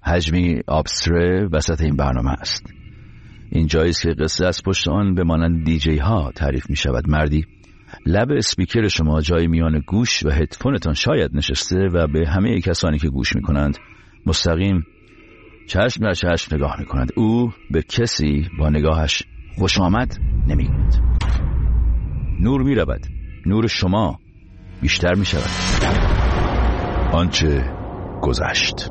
حجمی آبستره وسط این برنامه است. این جایی است که قصه از پشت آن به مانند دیجی ها تعریف می شود. مردی لب اسپیکر شما جای میان گوش و هدفونتان شاید نشسته و به همه کسانی که گوش می کنند مستقیم چشم در چشم نگاه می کند. او به کسی با نگاهش خوش آمد نمی کند. نور می رود. نور شما بیشتر می شود. آنچه گذشت.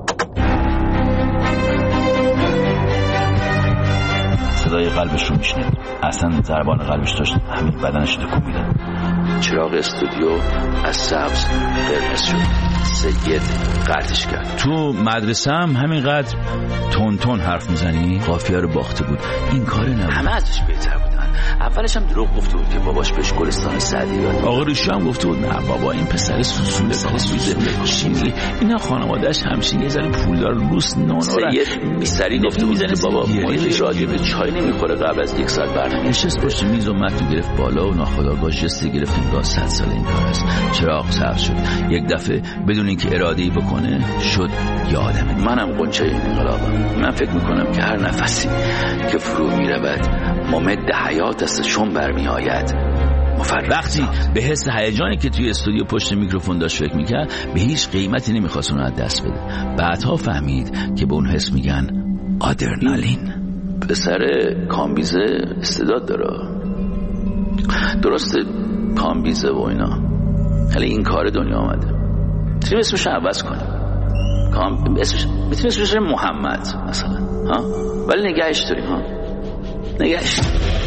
صدای قلبش رو میشنید. اصلا ضربان قلبش داشت همین بدنش تکون میداد. چراغ استودیو از سبز قرمز شد. سید قطعش کرد. تو مدرسه هم همینقدر تون تون حرف میزنی؟ قافیه رو باخته بود. این کار نبود. همه ازش بهتر بودن. اولش هم دروغ گفته بود که باباش بهش گلستان سعدی یاد. آقا ریشی هم گفته بود نه بابا این پسر سوسوله چی میگی؟ اینا خانواده‌اش همشین یه ذره پولدار روس نونورن. سید میسری گفته بود بابا مایل راجع به چای نمیخوره. قبل از 1 ساعت برنامه نشست پشت میز و متن گرفت بالا و ناخودآگاه جستی گرفت انگار 100 سال این کار است. چراغ سبز شد. یک دفعه بدون اینکه اراده‌ای بکنه شد یه آدم. منم قنچه این انقلابم. من فکر میکنم که هر نفسی که فرو میرود ممد حیات است چون برمی آید. وقتی به حس هیجانی که توی استودیو پشت میکروفون داشت فکر میکرد به هیچ قیمتی نمیخواست اون از دست بده. بعدها فهمید که به اون حس میگن آدرنالین. پسر کامبیزه استعداد داره. درسته کامبیزه و اینا خیلی این کار دنیا آمده. میتونیم اسمش عوض کنیم. میتونیم اسمش محمد مثلا ها؟ ولی نگهش داریم ها. نگهش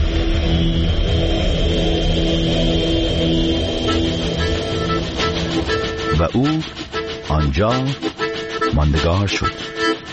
و او آنجا ماندگار شد.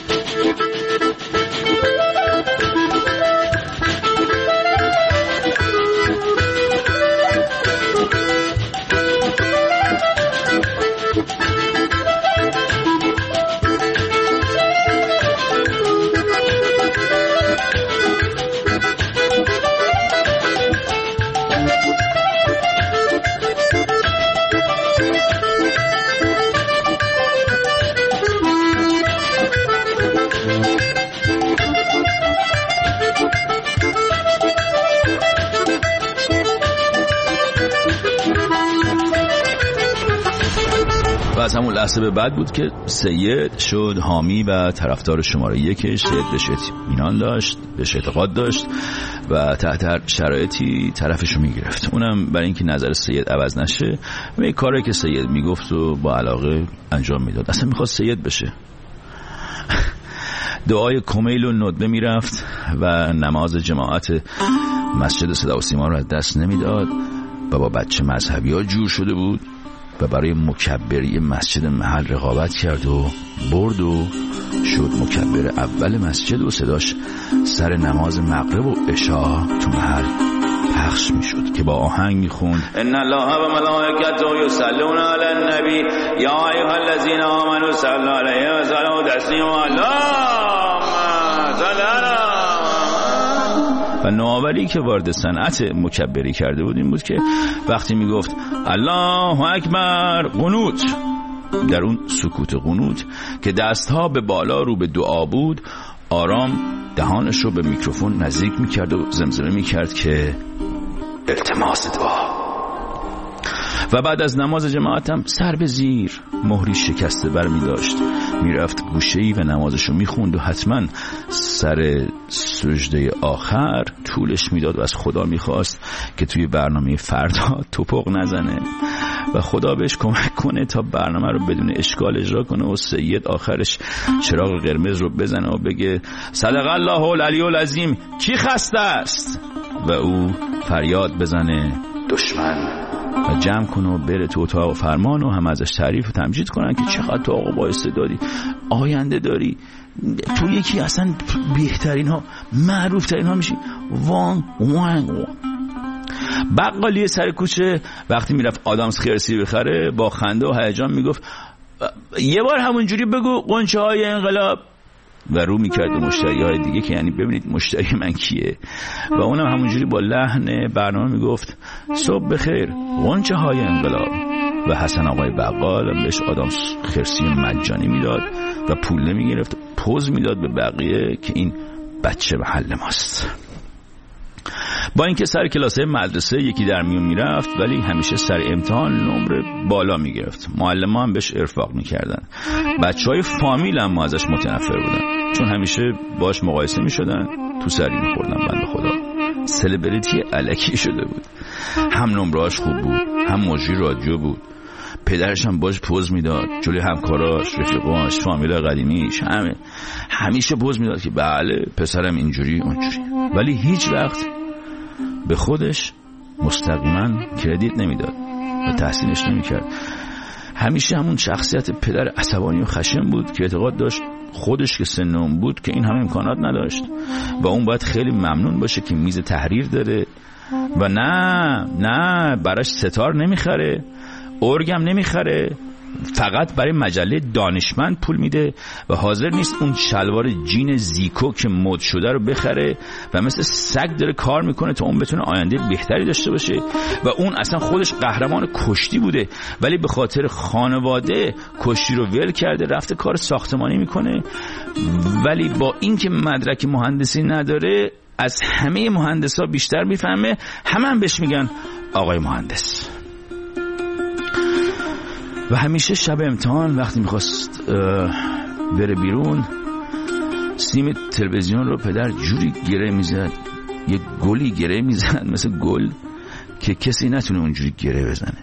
از همون لحظه به بعد بود که سید شد حامی و طرفدار شماره 1. سید بهش اطمینان داشت، بهش اعتقاد داشت و تحت هر شرایطی طرفشو میگرفت. اونم برای اینکه نظر سید عوض نشه و کاری که سید میگفت و با علاقه انجام میداد. اصلا میخواست سید بشه. دعای کمیل و ندبه میرفت و نماز جماعت مسجد صدا و سیما رو از دست نمیداد و با بچه مذهبی ها جور شده بود و برای مکبری مسجد محل رقابت کرد و برد و شد مکبر اول مسجد و صداش سر نماز مغرب و عشاء تو محل پخش می شد که با آهنگ می خوند ان الله و ملائکته یصلون علی النبی یا ایها الذین آمنوا صلوا علیه و سلموا تسلیما اللهم صل علی. و نوآوری که وارد صنعت مکبری کرده بود این بود که وقتی میگفت الله اکبر قنوت، در اون سکوت قنوت که دستها به بالا رو به دعا بود آرام دهانش رو به میکروفون نزدیک میکرد و زمزمه میکرد که التماس دعا. و بعد از نماز جماعت هم سر به زیر مهری شکسته بر می داشت، می رفت گوشه‌ای و نمازشو می خوند و حتما سر سجده آخر طولش می داد و از خدا می خواست که توی برنامه فردا توپق نزنه و خدا بهش کمک کنه تا برنامه رو بدون اشکال اجرا کنه و سید آخرش چراغ قرمز رو بزنه و بگه صدق الله العلی العظیم، کی خسته است؟ و او فریاد بزنه دشمن و جمع کنه و بره تو اتاق فرمان و هم ازش تعریف و تمجید کنن که چقدر تو آقا با استعدادی، آینده داری، تو یکی اصلا بهترین ها معروف ترین ها میشی. وان بقالی سر کوچه وقتی میرفت آدامس خرسی بخره با خنده و هیجان میگفت یه بار همونجوری بگو قنچه های انقلاب و رو میکرد به مشتری های دیگه که یعنی ببینید مشتری من کیه و اونم همونجوری با لحن برنامه میگفت صبح بخیر قنچه های انقلاب و حسن آقای بقال بهش آدم خرسی مجانی میداد و پول نمیگرفت، پوز میداد به بقیه که این بچه محل ماست. با اینکه سر کلاسه مدرسه یکی در میون میرفت، ولی همیشه سر امتحان نمره بالا میگرفت. معلم هم بهش ارفاق میکردن. بچهای فامیل هم ازش متنفر بودن، چون همیشه باش مقایسه میشدن، تو سری میخوردن. بنده خدا سلبریتی الکی شده بود. هم نمرهاش خوب بود، هم مجری رادیو بود. پدرش هم باش پوز میداد جلوی همکاراش، رفیقاش، فامیل قدیمیش، همیشه پوز میداد که بله پسرم اینجوری اونجوری، ولی هیچ وقت به خودش مستقیما کردیت نمیداد و تحسینش نمیکرد. همیشه همون شخصیت پدر عصبانی و خشن بود که اعتقاد داشت خودش که سن اون بود که این همه امکانات نداشت و اون باید خیلی ممنون باشه که میز تحریر داره و نه براش ستار نمیخره، ارگم نمیخره، فقط برای مجله دانشمند پول میده و حاضر نیست اون شلوار جین زیکو که مد شده رو بخره و مثل سگ داره کار میکنه تا اون بتونه آینده بهتری داشته باشه. و اون اصلا خودش قهرمان کشتی بوده، ولی به خاطر خانواده کشتی رو ول کرده، رفته کار ساختمانی میکنه، ولی با اینکه مدرک مهندسی نداره از همه مهندسا بیشتر میفهمه. هم بهش میگن آقای مهندس. و همیشه شب امتحان وقتی میخواست بره بیرون، سیم تلویزیون رو پدر جوری گره میزد، یه گلی گره میزد مثل گل که کسی نتونه اونجوری گره بزنه،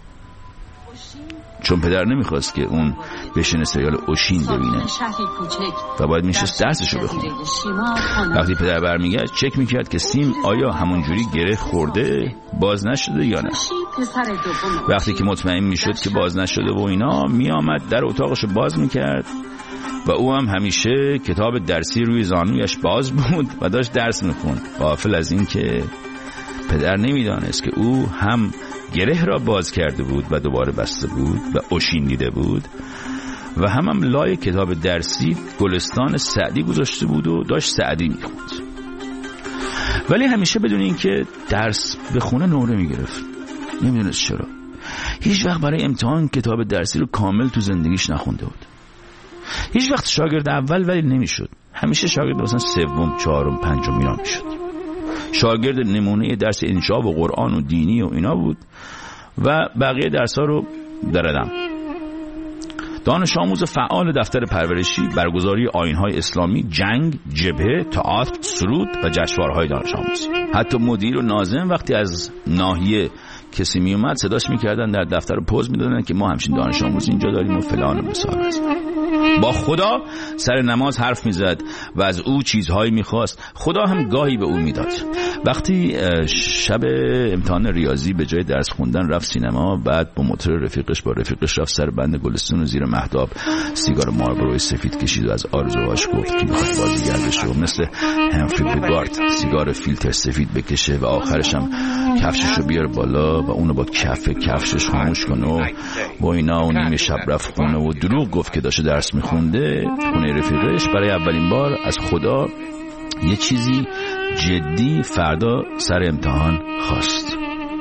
چون پدر نمیخواست که اون بشینه سریال اوشین ببینه و باید میشست درسشو بخونه. وقتی پدر برمیگشت چک میکرد که سیم آیا همونجوری گره خورده، باز نشده یا نه. وقتی که مطمئن میشد که باز نشده و اینا، میامد در اتاقشو باز میکرد و او هم همیشه کتاب درسی روی زانویش باز بود و داشت درس میخوند، غافل از این که پدر نمیدانست که او هم گره را باز کرده بود و دوباره بسته بود و اوشین دیده بود و هم لای کتاب درسی گلستان سعدی گذاشته بود و داشت سعدی میخوند. ولی همیشه بدون این که درس بخونه نمره میگرفت. نمیدونست چرا. هیچ وقت برای امتحان کتاب درسی رو کامل تو زندگیش نخونده بود. هیچ وقت شاگرد اول ولی نمیشد. همیشه شاگرد مثلا سوم، چهارم، پنجم اینا میشد. شاگرد نمونه درس انشا و قرآن و دینی و اینا بود و بقیه درس‌ها رو دردم. دانش آموز فعال دفتر پرورشی، برگزاری آیین‌های اسلامی، جنگ، جبهه، تئاتر، سرود و جشنواره‌های دانش آموزی. حتی مدیر و ناظم وقتی از ناحیه کسی می اومد صداش می‌کردن در دفتر پوز می‌دادن که ما همچین دانش آموزی اینجا داریم و فلان و بسار است. با خدا سر نماز حرف میزد و از او چیزهایی میخواست. خدا هم گاهی به او میداد. وقتی شب امتحان ریاضی به جای درس خوندن رفت سینما، بعد با موتور رفیقش رفت سر بند گلستون و زیر مهتاب سیگار مارلبورو سفید کشید و از آرزوهاش گفت که میخواد بازیگر بشه و مثل همفری بگارد سیگار فیلتر سفید بکشه و آخرش هم کفششو بیاره بالا و اونو با کف کفشش خاموش کنه و اینا. و نیمه شب رفت خونه و دروغ گفت که داشته درس میخونده. خونه رفیقش برای اولین بار از خدا یه چیزی جدی فردا سر امتحان خواست،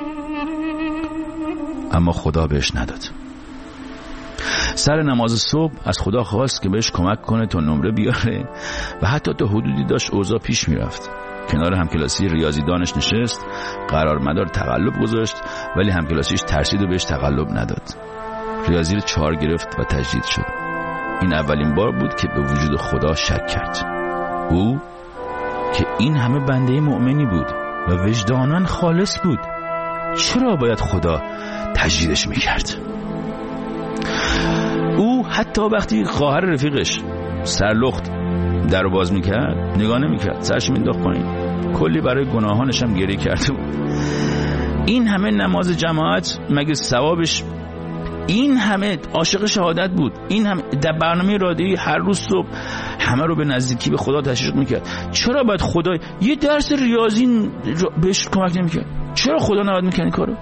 اما خدا بهش نداد. سر نماز صبح از خدا خواست که بهش کمک کنه تا نمره بیاره و حتی تا حدودی داشت اوضاع پیش میرفت. کنار همکلاسی ریاضی دانش نشست، قرار مدار تقلب گذاشت، ولی همکلاسیش ترسید و بهش تقلب نداد. ریاضی رو 4 گرفت و تجدید شد. این اولین بار بود که به وجود خدا شک کرد. او که این همه بنده مؤمنی بود و وجداناً خالص بود، چرا باید خدا تجدیدش میکرد؟ او حتی وقتی خواهر رفیقش سرلخت در رو باز میکرد نگاه نمیکرد، سرش مینداخت پایین. کلی برای گناهانش هم گریه کرده بود. این همه نماز جماعت مگه ثوابش؟ این همه عاشق شهادت بود، این هم در برنامه رادیویی هر روز صبح همه رو به نزدیکی به خدا تشویق میکرد. چرا باید خدا یه درس ریاضی بهش کمک نمیکرد؟ چرا خدا نباید میکنه کارو؟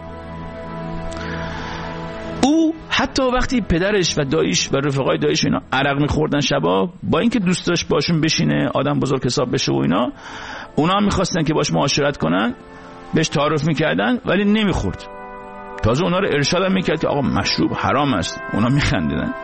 او حتی وقتی پدرش و داییش و رفقای داییش اینا عرق میخوردن شبا، با اینکه دوست داشت باشون بشینه آدم بزرگ حساب بشه و اینا، اونا هم میخواستن که باش معاشرت کنن، بهش تعارف میکردن ولی نمیخورد. تازه اونا رو ارشاد هم میکرد که آقا مشروب حرام است. اونا میخندیدن.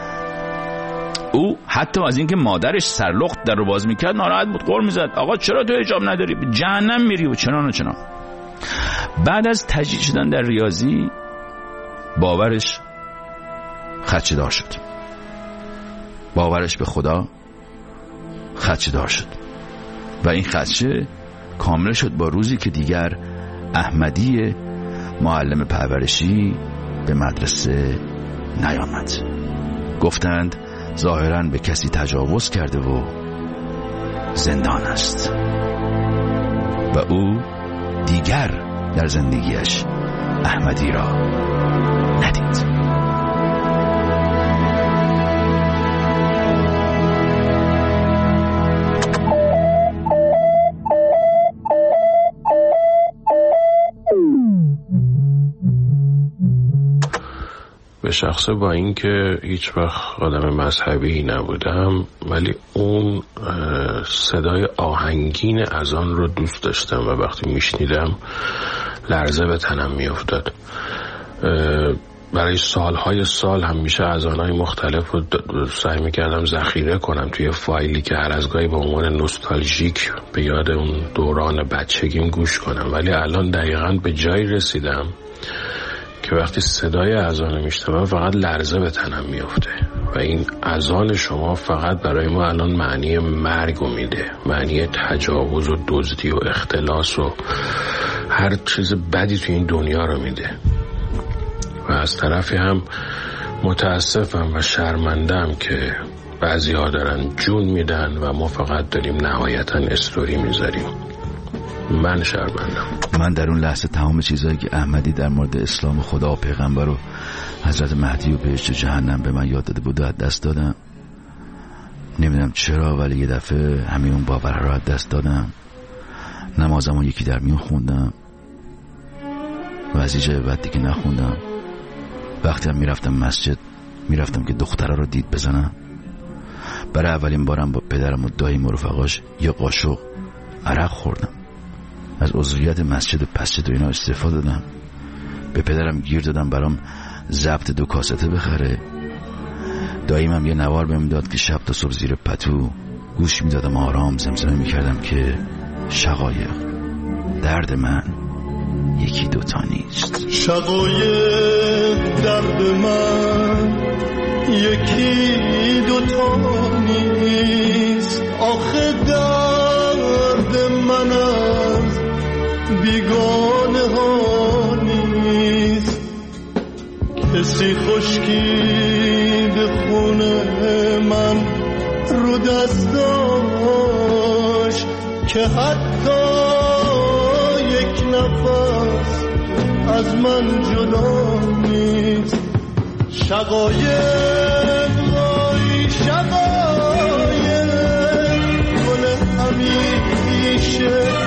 او حتی از اینکه مادرش سرلخت در رو باز میکرد ناراحت بود، غر میزد آقا چرا تو حجاب نداری، به جهنم میری و چنان و چنان. بعد از تجدید شدن در ریاضی باورش خدشه‌دار شد، باورش به خدا خدشه‌دار شد و این خدشه کامل شد با روزی که دیگر احمدی معلم پرورشی به مدرسه نیامد. گفتند ظاهراً به کسی تجاوز کرده و زندان است و او دیگر در زندگیش احمدی را ندید. به شخصه با اینکه هیچ وقت آدم مذهبی نبودم، ولی اون صدای آهنگین اذان رو دوست داشتم و وقتی میشنیدم لرزه به تنم میافتاد. برای سالهای سال همیشه اذانهای مختلف رو سعی میکردم ذخیره کنم توی فایلی که هر از گاهی به عنوان نوستالژیک به یاد اون دوران بچگیم گوش کنم. ولی الان دقیقاً به جایی رسیدم که وقتی صدای اذان میشنوم فقط لرزه به تنم میفته و این اذان شما فقط برای ما الان معنی مرگ رو میده، معنی تجاوز و دزدی و اختلاس و هر چیز بدی تو این دنیا رو میده. و از طرفی هم متاسفم و شرمندم که بعضی ها دارن جون میدن و ما فقط داریم نهایتا استوری میذاریم. من شرمندم. من در اون لحظه تمام چیزایی که احمدی در مورد اسلام و خدا و پیغمبر و حضرت مهدی و بهشت و جهنم به من یاد داده بود از دست دادم. نمیدونم چرا، ولی یه دفعه همین اون باور رو از دست دادم. نمازمو یکی در میون خوندم و از اینجا بعد دیگه نخوندم. وقتی هم میرفتم مسجد میرفتم که دخترها رو دید بزنم. برای اولین بارم با پدرم و داییم و رفقاش یه قاشق عرق خوردم. از عضویت مسجد و پسجد و اینا استفاده دادم. به پدرم گیر دادم برام ضبط 2 کاسته بخره. داییمم یه نوار بهم داد که شب تا صبح زیر پتو گوش میدادم، آرام زمزمه میکردم که شقایق درد من 1-2 نیست. شقایق درد من 1-2 نیست. آخه درد من از بیگانه ها نیست. کسی خشکی به خونه من رو دست داشت که حتی یک نفس از من جدا نیست. شقایق وای شقایق گل همیشه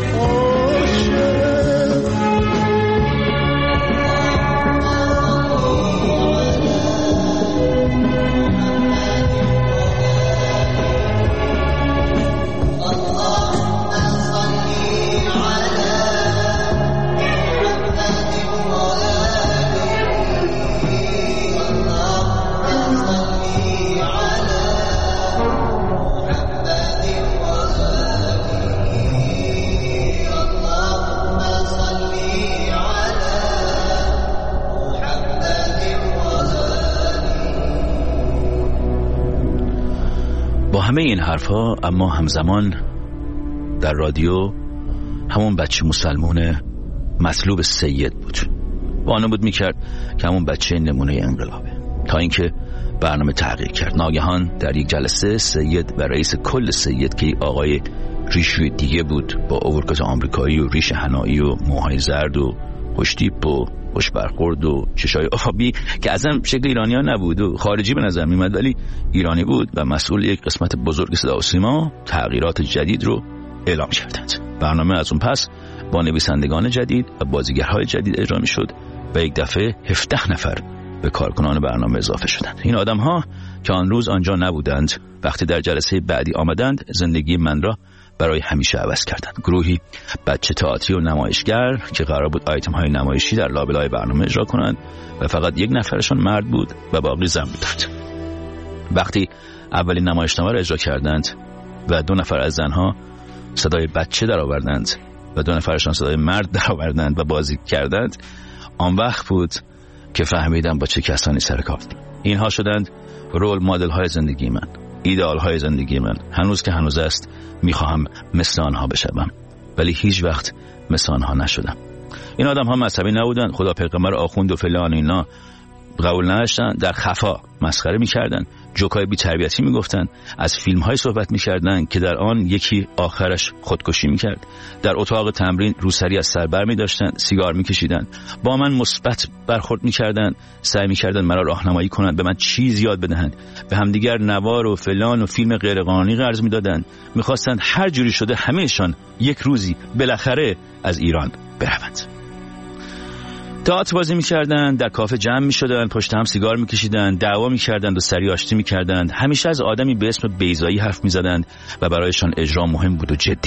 همه این حرفا، اما همزمان در رادیو همون بچه مسلمون مطلوب سید بود. وانه بود میکرد که همون بچه نمونه انقلابه، تا اینکه برنامه تغییر کرد. ناگهان در یک جلسه سید و رئیس کل سید که آقای ریشوی دیگه بود با اوورکوت آمریکایی و ریش حنایی و موهای زرد و خوشتیپ و خوش برخورد و چشای آبی که اصلا شکل ایرانی ها نبود و خارجی به نظر میمد ولی ایرانی بود و مسئول یک قسمت بزرگ صدا و سیما، تغییرات جدید رو اعلام کردند. برنامه از اون پس با نویسندگان جدید و بازیگرهای جدید اجرا می شد و یک دفعه 17 نفر به کارکنان برنامه اضافه شدند. این آدم ها که آن روز آنجا نبودند وقتی در جلسه بعدی آمدند زندگی من را برای همیشه عوض کردن. گروهی بچه تئاتری و نمایشگر که قرار بود آیتم های نمایشی در لابلای برنامه اجرا کنند و فقط یک نفرشون مرد بود و باقی زن بودند. وقتی اولین نمایشنامه را اجرا کردند و 2 نفر از زنها صدای بچه درآوردند و 2 نفرشان صدای مرد درآوردند و بازی کردند، آن وقت بود که فهمیدم با چه کسانی سر کار دارم. اینها شدند رول مدل های زندگی من، ایدئال های زندگی من. هنوز که هنوز است میخواهم مثل آنها بشوم، ولی هیچ وقت مثل آنها نشدم. این آدم ها مذهبی نبودن، خدا پیغمبر آخوند و فلان اینا قبول نداشتن، در خفا مسخره میکردن، جوکای بی تربیتی میگفتن، از فیلم های صحبت میکردن که در آن یکی آخرش خودکشی میکرد. در اتاق تمرین روسری از سر بر میداشتن، سیگار میکشیدن، با من مثبت برخورد میکردن، سعی میکردن مرا راهنمایی کنند، به من چیز یاد بدهند، به همدیگر نوار و فلان و فیلم غیرقانونی قرض میدادن، میخواستند هر جوری شده همهشان یک روزی بالاخره از ایران بروند. تئاتر بازی می‌کردند، در کافه جمع می‌شدند، پشت هم سیگار می‌کشیدند، دعوا می‌کردند و سری آشتی می‌کردند. همیشه از آدمی به اسم بیضایی حرف می‌زدند و برایشان اجرا مهم بود و جدی.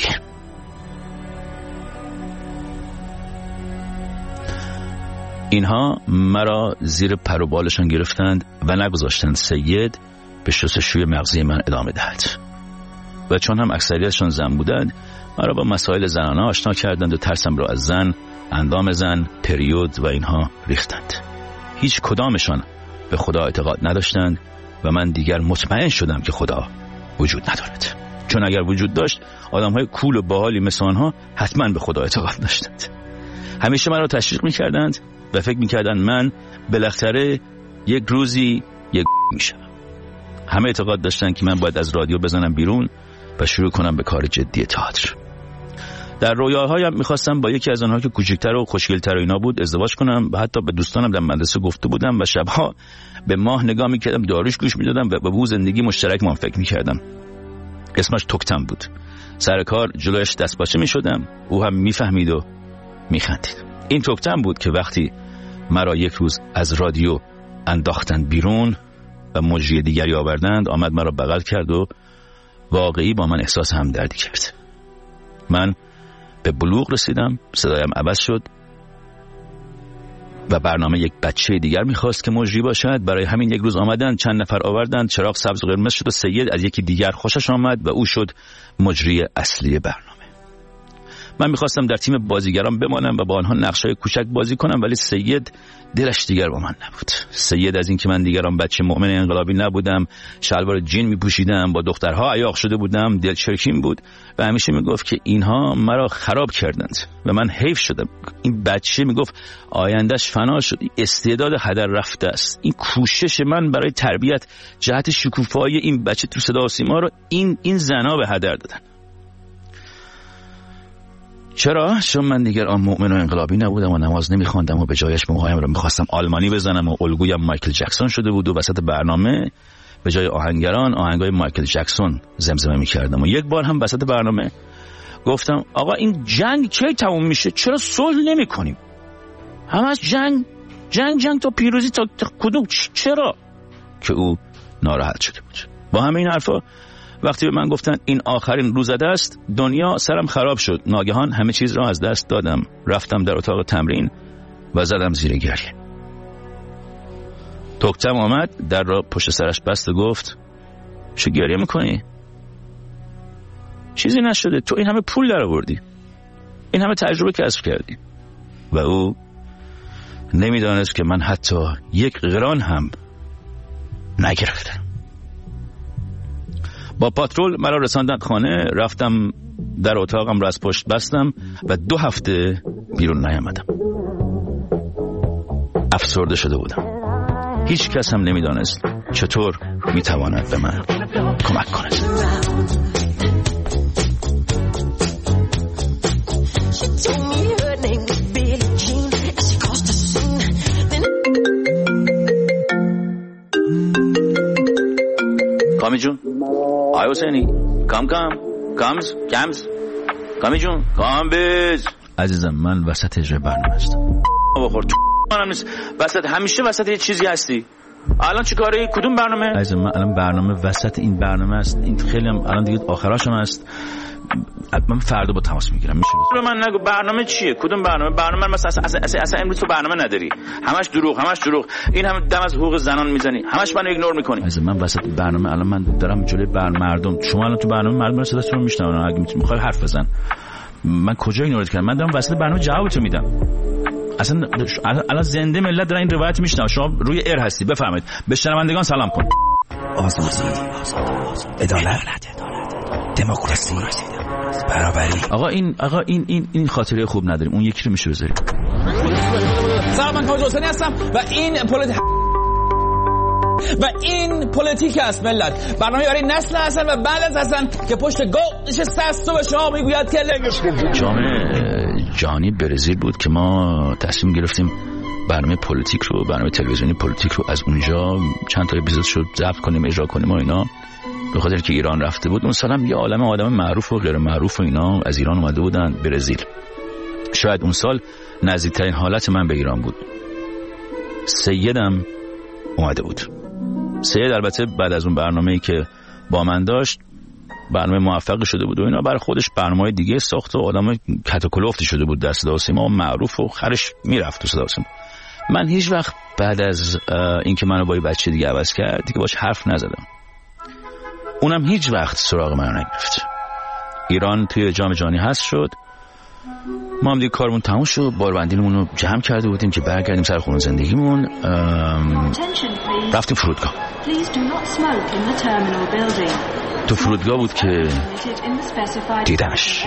اینها مرا زیر پر و بالشان گرفتند و نگذاشتند سید به شستشوی مغزی من ادامه دهد. و چون هم اکثریتشان زن بودند، مرا با مسائل زنانه آشنا کردند و ترسم را از زن، اندام زن، پریود و اینها ریختند. هیچ کدامشان به خدا اعتقاد نداشتند و من دیگر مطمئن شدم که خدا وجود ندارد. چون اگر وجود داشت، آدم‌های کول و باحالی مثل آنها حتما به خدا اعتقاد داشتند. همیشه من را تشویق می‌کردند و فکر می‌کردند من بالاخره یک روزی یک میشم. همه اعتقاد داشتند که من باید از رادیو بزنم بیرون و شروع کنم به کار جدی تئاتر. در رویاهایم میخواستم با یکی از آنها که کوچکتر و خوشگل‌تر و اینا بود ازدواج کنم و حتی به دوستانم در مدرسه گفته بودم و شبها به ماه نگاه میکردم، داروش گوش میدادم و به او زندگی مشترک من فکر میکردم. اسمش توکتم بود. سر کار جلوش دستپاچه میشدم، او هم میفهمید و میخندید. این توکتم بود که وقتی مرا یک روز از رادیو انداختند بیرون و مجری دیگری آوردند، آمد مرا بغل کرد و واقعی با من احساس همدردی کرد. من به بلوغ رسیدم، صدایم عوض شد و برنامه یک بچه دیگر میخواست که مجری باشد. برای همین یک روز آمدن، چند نفر آوردن، چراغ سبز و قرمز شد و سید از یکی دیگر خوشش آمد و او شد مجری اصلی برنامه. من میخواستم در تیم بازیگران بمانم و با آنها نقشای کوچک بازی کنم، ولی سید دلش دیگر با من نبود. سید از این که من دیگران بچه مؤمن انقلابی نبودم، شلوار جین میپوشیدم، با دخترها عیاق شده بودم، دلچرکین بود و همیشه میگفت که اینها مرا خراب کردند و من حیف شدم. این بچه میگفت آیندهش فنا شد، استعداد هدر رفته است. این کوشش من برای تربیت جهت شکوفایی این بچه تو صدا و سیما رو این زنا به هدر دادن. چرا؟ چون من دیگر مؤمن و انقلابی نبودم و نماز نمیخواندم و به جایش موهایم را میخواستم آلمانی بزنم و الگویم مایکل جکسون شده بود و وسط برنامه به جای آهنگران آهنگای مایکل جکسون زمزمه میکردم. و یک بار هم وسط برنامه گفتم آقا این جنگ کی تموم میشه؟ چرا صلح نمیکنیم؟ هم از جنگ تا پیروزی تا کدوم؟ چرا؟ که او ناراحت شده بود. با همه این حرفا وقتی به من گفتن این آخرین روزده است، دنیا سرم خراب شد. ناگهان همه چیز را از دست دادم. رفتم در اتاق تمرین و زدم زیر گریه. توکتم آمد، در را پشت سرش بست و گفت چه گریه میکنی؟ چیزی نشده، تو این همه پول در آوردی، این همه تجربه کسب کردی. و او نمیدانست که من حتی یک قران هم نگرفتم. با پاترول مرا رساندن خانه. رفتم در اتاقم را از پشت بستم و 2 هفته بیرون نیامدم. افسرده شده بودم. هیچ کس هم نمیدانست چطور میتواند به من کمک کند. کامی جون، آی حسینی، کامز کامی جون، کام بیز. عزیزم من وسط اجرای برنامه هستم. بخور تو منم نیست، همیشه وسط یه چیزی هستی. الان چیکاره؟ کدوم برنامه؟ عزیز من الان برنامه وسط این برنامه است. این خیلی هم الان دیگه آخراشم است. من فردا با تماس میگیرم. میشه به من نگو برنامه چیه؟ کدوم برنامه؟ برنامه مثلا اصلا امروز تو برنامه نداری. همش دروغ. این هم دم از حقوق زنان میزنی. همش منو ایگنور میکنی. عزیز من وسط برنامه الان من دارم جلوی مردم. شما الان تو برنامه مردم صداتون رو میشنون. اگه میخوای حرف بزن. من کجا ایگنورت کردم؟ من دارم وسط برنامه جوابتو میدم. اصلا الان زنده ملت دارن این روایت میشنون. شما روی ایر هستی. بفرمایید. به شنوندگان سلام کن. آزادی، عدالت، دموکراسی، برابری. آقا این خاطره خوب نداریم. اون یکی رو میشه بذاریم. سلام، من کاوه حسینی هستم و این پلیتیک است ملت. برنامه برای نسل حسن و بعد از حسن که پشت گل نشسته است و به شما میگوید که جام جهانی برزیل بود که ما تصمیم گرفتیم برنامه تلویزیونی پلیتیک رو از اونجا چند تا اپیزود شد ضبط کنیم، اجرا کنیم و اینا. به خاطر که ایران رفته بود اون سالم یه عالمه آدم معروف و غیر معروف و اینا از ایران اومده بودن برزیل. شاید اون سال نزدیکترین حالت من به ایران بود. سیدم اومده بود. سید البته بعد از اون برنامه‌ای که با من داشت برنامه موفق شده بود و اینا برای خودش برنامه‌های دیگه ساخت و آدم کتوکلفتی شده بود در صدا و سیما، معروف و خرش میرفت تو صدا و سیما. من هیچ وقت بعد از اینکه منو با یه بچه دیگه عوض کرد دیگه باش حرف نزدم. اونم هیچ وقت سراغ منو نگرفت. ایران توی جام جهانی هست شد. ما هم دیگه کارمون تموم شد. باربندیمون رو جمع کرده بودیم که برگردیم سر خونه زندگیمون. رفتیم فرودگاه. تو فرودگاه بود که دیدمش.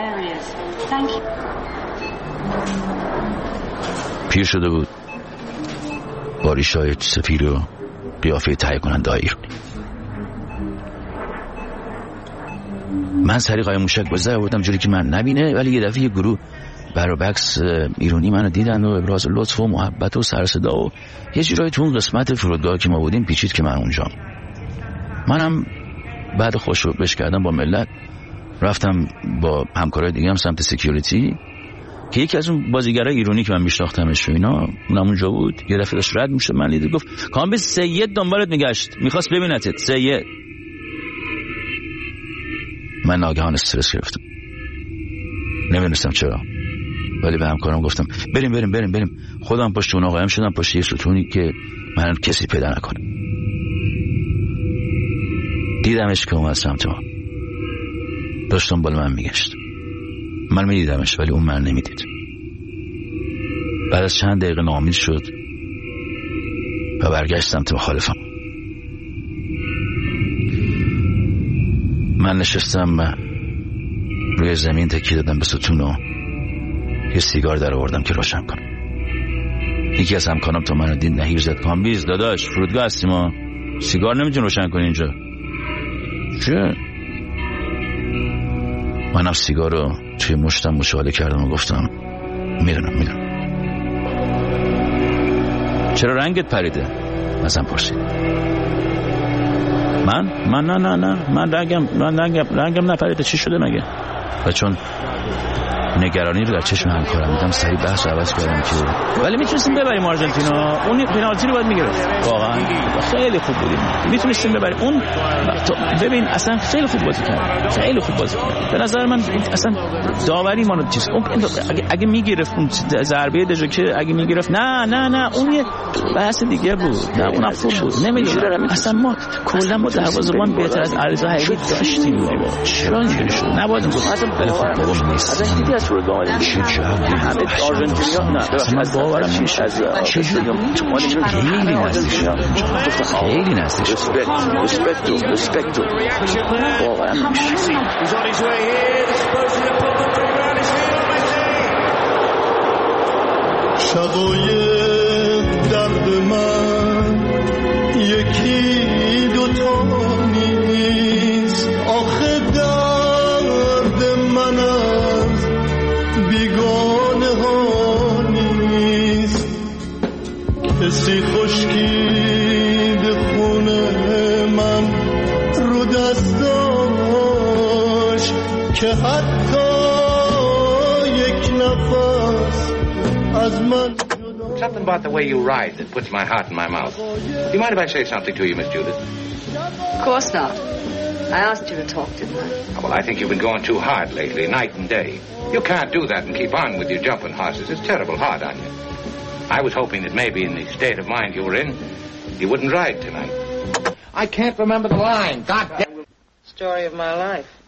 پیر شده بود با ریشای سفید و قیافه تهیه کننده ایرانی. من سری قایم موشک بزده بودم جوری که من نبینه، ولی یه دفعه یه گروه برابکس ایرانی منو دیدن و ابراز لطف و محبت و سر صدا و یه جورایی تو اون قسمت فرودگاه که ما بودیم پیچید که من اونجا. منم بعد خوش رو بش کردم با ملت رفتم با همکارای دیگه هم سمت سکیوریتی که یکی از اون بازیگرای ایرانی که من میشناختمش و اینا اونم اونجا بود. یه دفعه داشت رد میشد من دید گفت کامبی سید دنبالت میگشت، میخواست ببینتت سید. من ناگهان استرس گرفتم، نمیدونستم چرا، ولی به همکارم گفتم بریم. خودم پشت اون قایم شدم، پشت یه ستونی که من کسی پیدا نکنه. دیدمش که اومد سمت ما، داشت دنبال من میگشت. من میدیدمش ولی اون من نمیدید. بعد از چند دقیقه ناامید شد و برگشت سمت مخالفم. من نشستم و روی زمین تکیه دادم به ستون و یه سیگار در آوردم که روشن کنم. یکی از همکارم تا منو دید نهیر زد کامبیز داداش فرودگاه هستیم ما، سیگار نمیتونی روشن کنی اینجا. چه؟ منم سیگار رو توی مشتم مشاهده کردم و گفتم میدونم. چرا رنگت پریده؟ مثلا پرسید. من نه من رنگم نپریده. چی شده مگه؟ و چون نگرانی رو در چشم همکارم دیدم سریع بحث عوض کردم که ولی میتونستیم ببریم آرژانتینا، اون پنالتی رو باید میگرفت. واقعا خیلی خوب بودیم، میتونستیم ببریم. اون ببین اصلا خیلی خوب بازی کرد. به نظر من اصلا داوری ما رو چیز اگه میگرفت اون ضربه دژوکه اگه میگرفت نه اون یه بحث دیگه بود. نه اون خوب بود. نمیدونم اصلا ما کلا با دروازه‌بان بهتر از عرضه حقیقی داشتیم. چرا اینجوری شد؟ نباید گفت اصلا بالاخره از فرودگاه همه آرژانتینیا نه اصلا باورم نمیشه. چجوری خیلی نزدیک رسپکتو واقعا شقایق درد من یکی دوتا نیست، آخه درد من از بیگانه ها نیست. کسی خشکید خونه من رو دستاش که حتی یک نفس از من Something about the way you ride that puts my heart in my mouth. Do you mind if I say something to you, Miss Judith? Of course not. I asked you to talk, didn't I? Well, I think you've been going too hard lately, night and day. You can't do that and keep on with your jumping horses. It's terrible hard on you. I was hoping that maybe in the state of mind you were in, you wouldn't ride tonight. I can't remember the line. God damn. Story of my life.